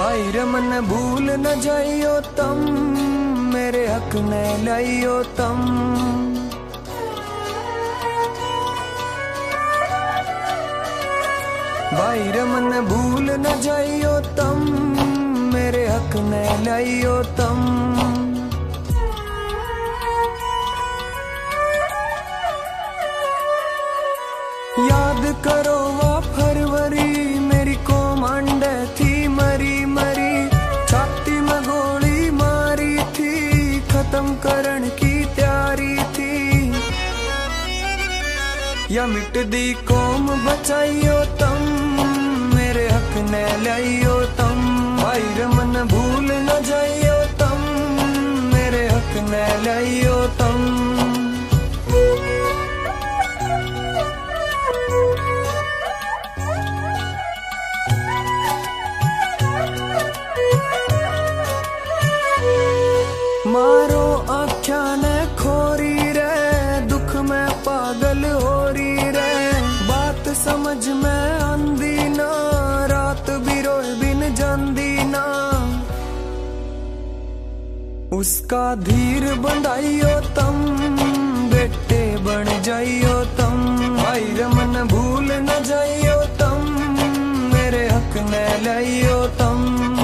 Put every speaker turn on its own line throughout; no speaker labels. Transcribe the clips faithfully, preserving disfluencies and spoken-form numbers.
भाई रमन भूल न जाइयो तम, मेरे हक न लाइयो तम। भाई रमन भूल न जाइयो तम, मेरे हक न लाइयो तम। याद करो वो फरवरी, मेरी कोमांड थी मरी मरी, छाती में गोली मारी थी, खत्म करण की तैयारी थी। या मिट दी कौम बचाइयो तम, मेरे हक न लाइयो तम। भाई रमन भूल न जाइयो तम, मेरे हक न लाइयो तम। मारो आख्या ने खोरी रे, दुख में पागल हो रही रे। बात समझ में आंदी ना, रात भी रोए बिन जांदी ना। उसका धीर बंधाइयो तम, बेटे बन जाइयो तम। भाई रमन भूल न जाइयो तम, मेरे हक न लाइयो तम।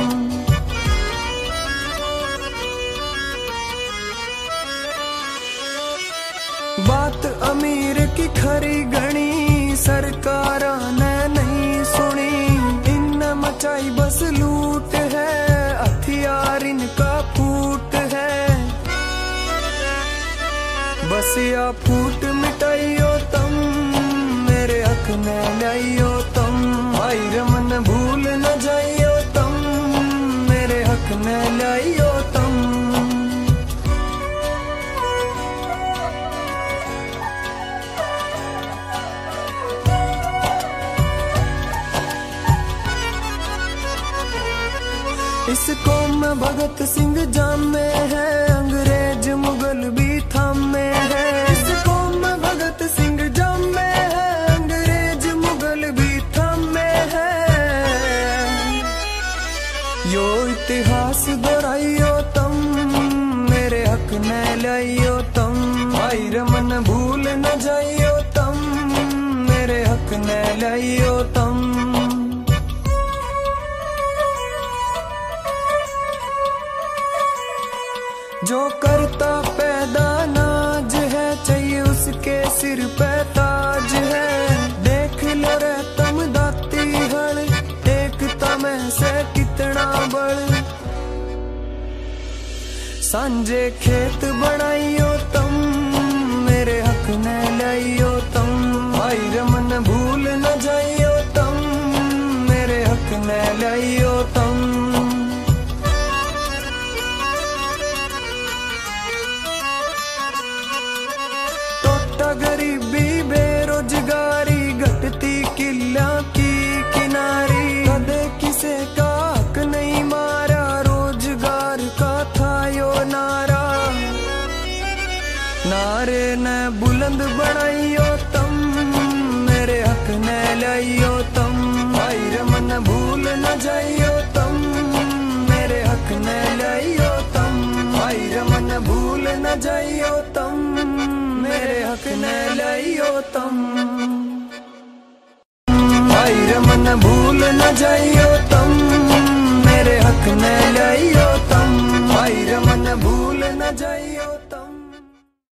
बात अमीर की खरी गणी, सरकार ने नहीं सुनी। इन मचाई बस लूट है, हथियार इनका फूट है। बस या फूट मिटाइयो तम, मेरे हक न लाइयो तम। भाई रमन भूल न जाइयो तम, मेरे हक न लाइयो तम। इस कौम में भगत सिंह जामे है, अंग्रेज मुगल भी थामे है। इस कौम में भगत सिंह जामे है, अंग्रेज मुगल भी थामे है। यो इतिहास दोहराइयो तम, मेरे हक न लाइयो तम। भाई रमन भूल न जाइयो तम, मेरे हक न लाइयो तम। जो करता पैदा नाज है, चाहिए उसके सिर पे ताज है। देख लो रे तम दाती हल, एकता में से कितना बल। सांझे खेत बनाइयो तम, मेरे हक न लाइयो तम। भाई रमन भूल न जाइयो तम, मेरे हक न लाइयो तम। गरीबी बेरोजगारी, घटती किला की किनारी। कदे किसे का हक नहीं मारा, रोजगार का था यो नारा। नारे न बुलंद बनाइयो तम, मेरे हक न लाइयो तम। भाई रमन भूल न जाइयो तम, मेरे हक न लाइयो तम। भाई रमन भूल न जाइयो तम, मेरे हक न लाइयो तम। भाई रमन भूल न जाइयो तम,